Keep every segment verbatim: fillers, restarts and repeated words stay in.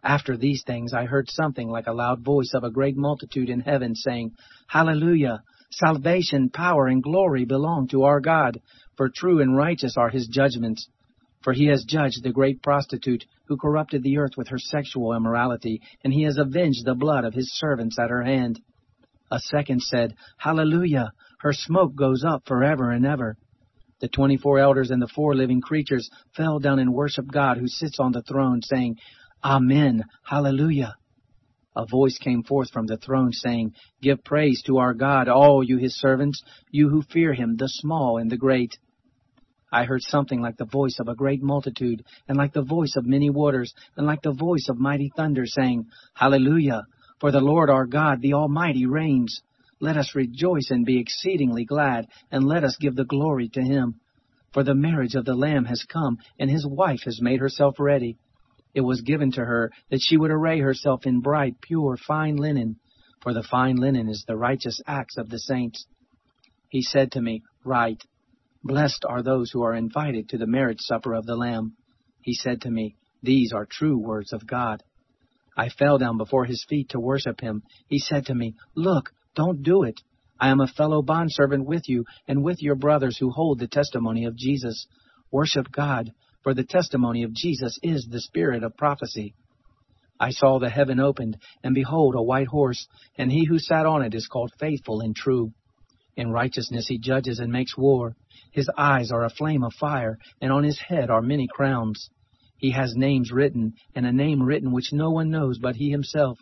After these things I heard something like a loud voice of a great multitude in heaven, saying, Hallelujah! Salvation, power, and glory belong to our God, for true and righteous are his judgments. For he has judged the great prostitute who corrupted the earth with her sexual immorality, and he has avenged the blood of his servants at her hand. A second said, Hallelujah! Her smoke goes up forever and ever. The twenty-four elders and the four living creatures fell down and worshiped God who sits on the throne, saying, Amen, Hallelujah. A voice came forth from the throne, saying, Give praise to our God, all you his servants, you who fear him, the small and the great. I heard something like the voice of a great multitude, and like the voice of many waters, and like the voice of mighty thunder, saying, Hallelujah! For the Lord our God, the Almighty, reigns. Let us rejoice and be exceedingly glad, and let us give the glory to him. For the marriage of the Lamb has come, and his wife has made herself ready. It was given to her that she would array herself in bright, pure, fine linen, for the fine linen is the righteous acts of the saints. He said to me, Write, Blessed are those who are invited to the marriage supper of the Lamb. He said to me, These are true words of God. I fell down before his feet to worship him. He said to me, Look, don't do it. I am a fellow bondservant with you and with your brothers who hold the testimony of Jesus. Worship God, for the testimony of Jesus is the spirit of prophecy. I saw the heaven opened, and behold, a white horse, and he who sat on it is called Faithful and True. In righteousness he judges and makes war. His eyes are a flame of fire, and on his head are many crowns. He has names written, and a name written which no one knows but he himself.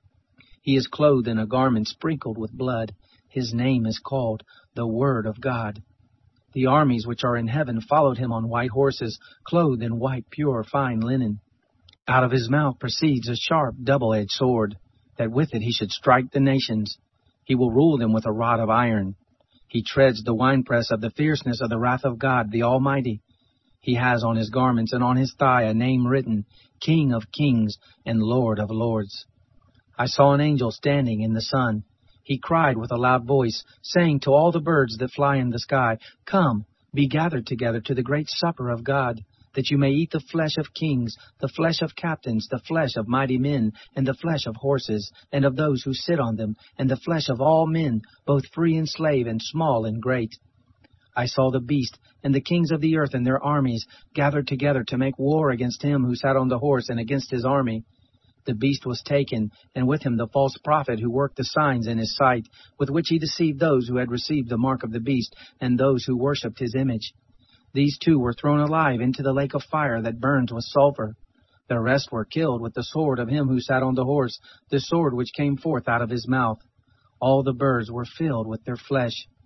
He is clothed in a garment sprinkled with blood. His name is called the Word of God. The armies which are in heaven followed him on white horses, clothed in white, pure, fine linen. Out of his mouth proceeds a sharp, double-edged sword, that with it he should strike the nations. He will rule them with a rod of iron. He treads the winepress of the fierceness of the wrath of God, the Almighty. He has on his garments and on his thigh a name written, King of Kings and Lord of Lords. I saw an angel standing in the sun. He cried with a loud voice, saying to all the birds that fly in the sky, Come, be gathered together to the great supper of God, that you may eat the flesh of kings, the flesh of captains, the flesh of mighty men, and the flesh of horses, and of those who sit on them, and the flesh of all men, both free and slave, and small and great. I saw the beast and the kings of the earth and their armies gathered together to make war against him who sat on the horse and against his army. The beast was taken, and with him the false prophet who worked the signs in his sight, with which he deceived those who had received the mark of the beast and those who worshipped his image. These two were thrown alive into the lake of fire that burns with sulfur. The rest were killed with the sword of him who sat on the horse, the sword which came forth out of his mouth. All the birds were filled with their flesh.